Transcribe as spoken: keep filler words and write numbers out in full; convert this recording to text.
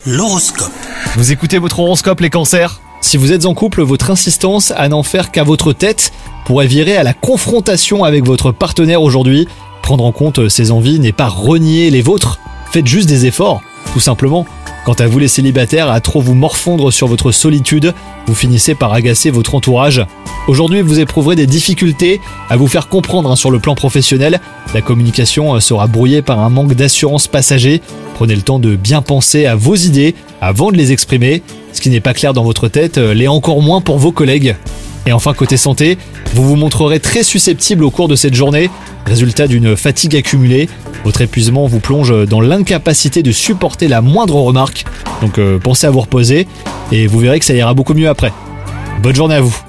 L'horoscope. Vous écoutez votre horoscope les cancers ? Si vous êtes en couple, votre insistance à n'en faire qu'à votre tête pourrait virer à la confrontation avec votre partenaire aujourd'hui. Prendre en compte ses envies n'est pas renier les vôtres, faites juste des efforts, tout simplement. Quant à vous les célibataires, à trop vous morfondre sur votre solitude, vous finissez par agacer votre entourage. Aujourd'hui, vous éprouverez des difficultés à vous faire comprendre hein, sur le plan professionnel. La communication sera brouillée par un manque d'assurance passager. Prenez le temps de bien penser à vos idées avant de les exprimer. Ce qui n'est pas clair dans votre tête l'est encore moins pour vos collègues. Et enfin, côté santé, vous vous montrerez très susceptible au cours de cette journée. Résultat d'une fatigue accumulée, votre épuisement vous plonge dans l'incapacité de supporter la moindre remarque. Donc euh, pensez à vous reposer et vous verrez que ça ira beaucoup mieux après. Bonne journée à vous.